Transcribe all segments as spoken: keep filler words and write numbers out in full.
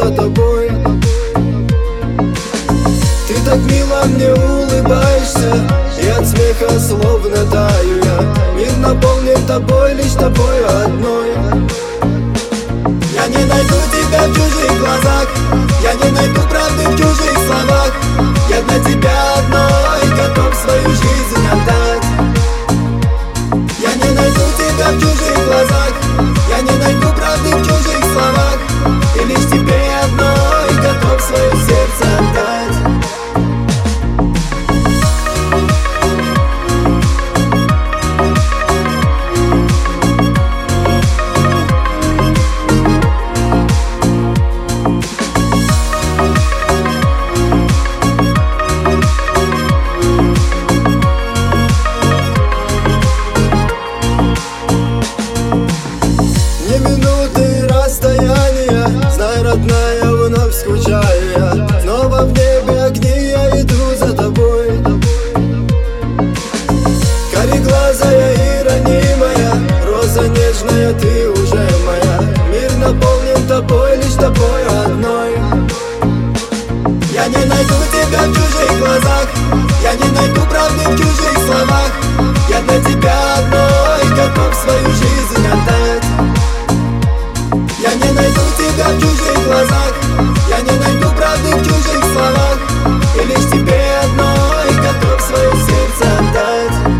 за тобой. Ты так мило мне улыбаешься, и от смеха словно таю я. Мир наполнен тобой, лишь тобой одной. Я не найду тебя в чужих глазах, я не найду правды в чужих словах. Я для тебя одной готов свою жизнь отдать. Я не найду тебя в чужих глазах, я не найду правды в чужих словах. И лишь тебе одной готов свое сердце отдать. Знай, родная, вновь скучаю я. Снова в небе огни, я иду за тобой. Кареглазая и ранимая, роза нежная, ты уже моя. Мир наполнен тобой, лишь тобой одной. Я не найду тебя в чужих глазах, я не найду правды в чужих словах. Я для тебя одной готов свою жизнь отдать. Я не найду тебя в чужих глазах, я не найду правды в чужих словах. И лишь тебе одной готов свое сердце отдать.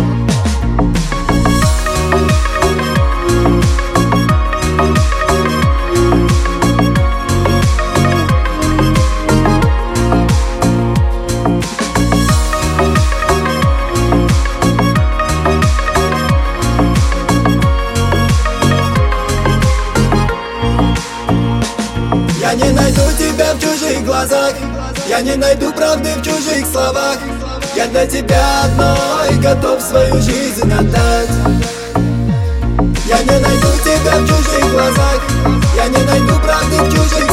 Я не найду тебя в чужих глазах, я не найду правды в чужих словах. Я для тебя одной готов свою жизнь отдать. Я не найду тебя в чужих глазах, я не найду правды в чужих